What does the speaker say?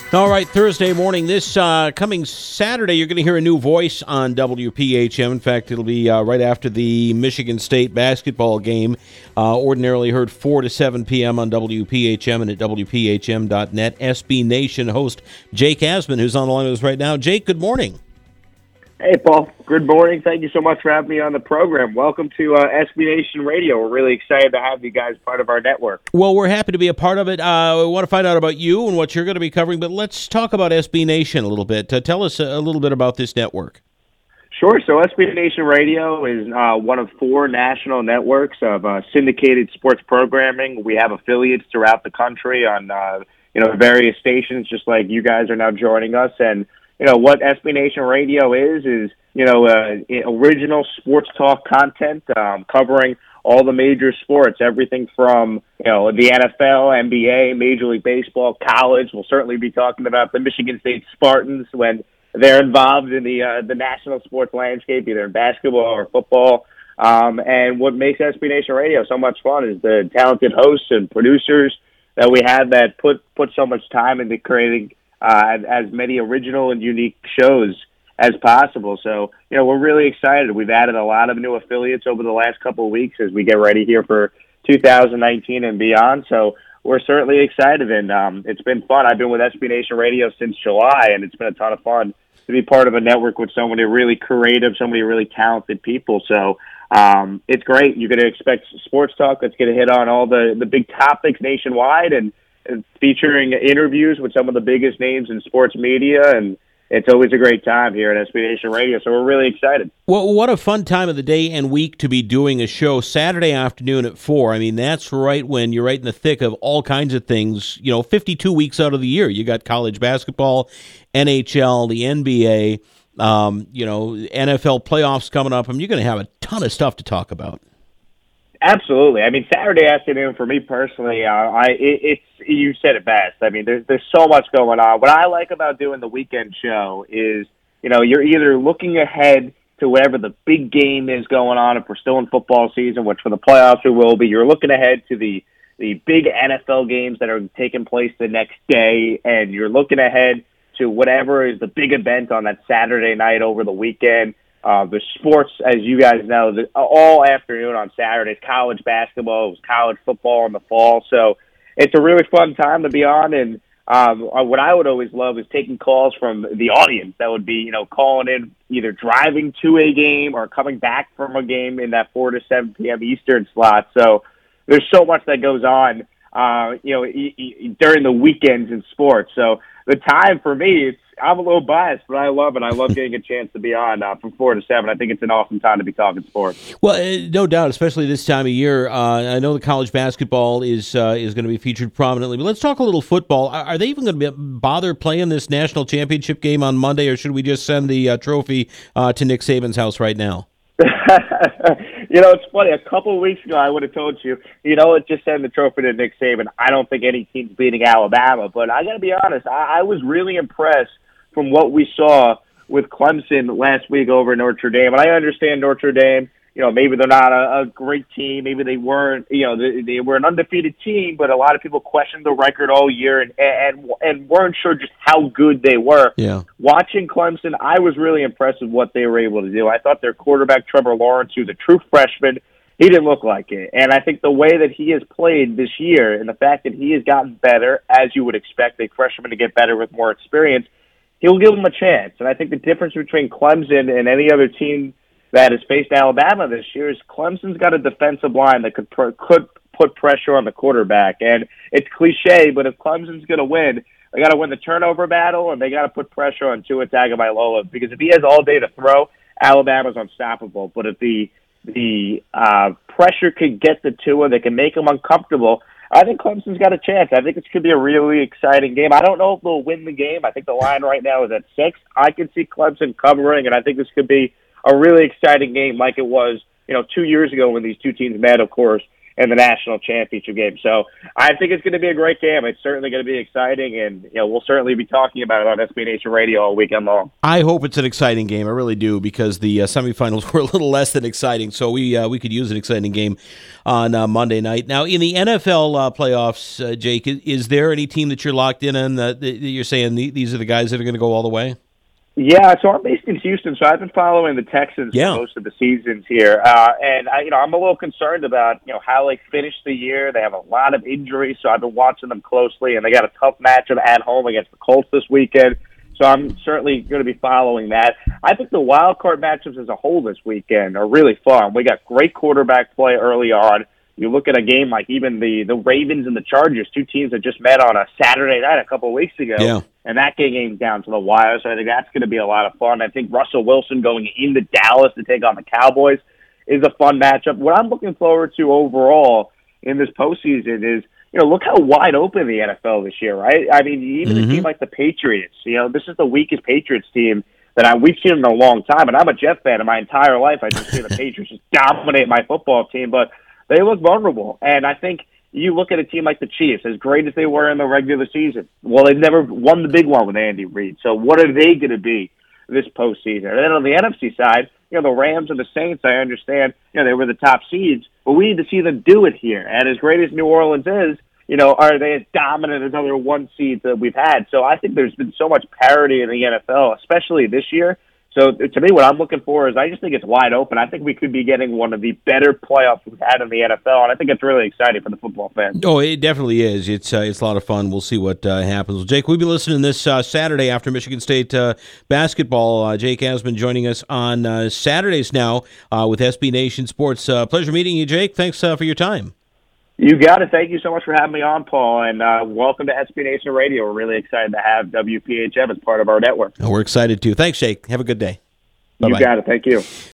All right, Thursday morning. This coming Saturday, you're going to hear a new voice on WPHM. In fact, it'll be right after the Michigan State basketball game. Ordinarily heard 4 to 7 p.m. on WPHM and at WPHM.net. SB Nation host Jake Asman, who's on the line with us right now. Jake, good morning. Hey, Paul. Good morning. Thank you so much for having me on the program. Welcome to SB Nation Radio. We're really excited to have you guys part of our network. Well, we're happy to be a part of it. We want to find out about you and what you're going to be covering, but let's talk about SB Nation a little bit. Tell us a little bit about this network. Sure. So SB Nation Radio is one of 4 national networks of syndicated sports programming. We have affiliates throughout the country on various stations, just like you guys are now joining us. And what SB Nation Radio is original sports talk content covering all the major sports, everything from, the NFL, NBA, Major League Baseball, college. We'll certainly be talking about the Michigan State Spartans when they're involved in the national sports landscape, either in basketball or football. And what makes SB Nation Radio so much fun is the talented hosts and producers that we have that put so much time into creating as many original and unique shows as possible. So, we're really excited. We've added a lot of new affiliates over the last couple of weeks as we get ready here for 2019 and beyond. So we're certainly excited, and it's been fun. I've been with SB Nation Radio since July, and it's been a ton of fun to be part of a network with so many really creative, so many really talented people. So it's great. You're going to expect sports talk that's going to hit on all the big topics nationwide and featuring interviews with some of the biggest names in sports media, and it's always a great time here at SB Nation Radio, so we're really excited. Well, what a fun time of the day and week to be doing a show Saturday afternoon at 4. I mean, that's right when you're right in the thick of all kinds of things, 52 weeks out of the year. You got college basketball, NHL, the NBA, NFL playoffs coming up. You're going to have a ton of stuff to talk about. Absolutely. I mean, Saturday afternoon for me personally, it's you said it best. I mean, there's so much going on. What I like about doing the weekend show is, you're either looking ahead to whatever the big game is going on, if we're still in football season, which for the playoffs we will be. You're looking ahead to the big NFL games that are taking place the next day, and you're looking ahead to whatever is the big event on that Saturday night over the weekend. The sports, as you guys know, all afternoon on Saturdays, college basketball, it was college football in the fall. So it's a really fun time to be on. And what I would always love is taking calls from the audience that would be, calling in, either driving to a game or coming back from a game in that 4 to 7 p.m. Eastern slot. So there's so much that goes on, during the weekends in sports. So the time for me, I'm a little biased, but I love it. I love getting a chance to be on from 4 to 7. I think it's an awesome time to be talking sports. Well, no doubt, especially this time of year. I know the college basketball is going to be featured prominently, but let's talk a little football. Are they even going to bother playing this national championship game on Monday, or should we just send the trophy to Nick Saban's house right now? It's funny. A couple of weeks ago, I would have told you, just send the trophy to Nick Saban. I don't think any team's beating Alabama, but I got to be honest. I was really impressed from what we saw with Clemson last week over Notre Dame. And I understand Notre Dame, maybe they're not a great team. Maybe they weren't, they were an undefeated team, but a lot of people questioned the record all year and weren't sure just how good they were. Yeah. Watching Clemson, I was really impressed with what they were able to do. I thought their quarterback, Trevor Lawrence, who's a true freshman, he didn't look like it. And I think the way that he has played this year and the fact that he has gotten better, as you would expect a freshman to get better with more experience, he'll give them a chance. And I think the difference between Clemson and any other team that has faced Alabama this year is Clemson's got a defensive line that could put pressure on the quarterback. And it's cliche, but if Clemson's going to win, they got to win the turnover battle, and they got to put pressure on Tua Tagovailoa, because if he has all day to throw, Alabama's unstoppable. But if the pressure could get to Tua, they can make him uncomfortable, I think Clemson's got a chance. I think this could be a really exciting game. I don't know if they'll win the game. I think the line right now is at 6. I can see Clemson covering, and I think this could be a really exciting game like it was, 2 years ago when these two teams met, of course, in the national championship game. So I think it's going to be a great game. It's certainly going to be exciting, and we'll certainly be talking about it on SB Nation Radio all weekend long. I hope it's an exciting game. I really do, because the semifinals were a little less than exciting. So we could use an exciting game on Monday night. Now, in the NFL playoffs, Jake, is there any team that you're locked in on that you're saying these are the guys that are going to go all the way? Yeah, so I'm based in Houston, so I've been following the Texans for most of the seasons here, and I'm a little concerned about how they finished the year. They have a lot of injuries, so I've been watching them closely, and they got a tough matchup at home against the Colts this weekend. So I'm certainly going to be following that. I think the wild card matchups as a whole this weekend are really fun. We got great quarterback play early on. You look at a game like even the Ravens and the Chargers, two teams that just met on a Saturday night a couple of weeks ago, and that game came down to the wire. So I think that's going to be a lot of fun. I think Russell Wilson going into Dallas to take on the Cowboys is a fun matchup. What I'm looking forward to overall in this postseason is, look how wide open the NFL this year, right? I mean, even a team like the Patriots, this is the weakest Patriots team that we've seen in a long time. And I'm a Jet fan, and my entire life I just see the Patriots just dominate my football team, but they look vulnerable. And I think you look at a team like the Chiefs, as great as they were in the regular season. Well, they never won the big one with Andy Reid. So what are they going to be this postseason? And then on the NFC side, the Rams and the Saints, I understand, they were the top seeds, but we need to see them do it here. And as great as New Orleans is, are they as dominant as other one seeds that we've had? So I think there's been so much parity in the NFL, especially this year. So to me, what I'm looking for is I just think it's wide open. I think we could be getting one of the better playoffs we've had in the NFL, and I think it's really exciting for the football fans. Oh, it definitely is. It's a lot of fun. We'll see what happens. Well, Jake, we'll be listening this Saturday after Michigan State basketball. Jake has been joining us on Saturdays now with SB Nation Sports. Pleasure meeting you, Jake. Thanks for your time. You got it. Thank you so much for having me on, Paul, and welcome to SB Nation Radio. We're really excited to have WPHM as part of our network. We're excited, too. Thanks, Jake. Have a good day. Bye-bye. You got it. Thank you.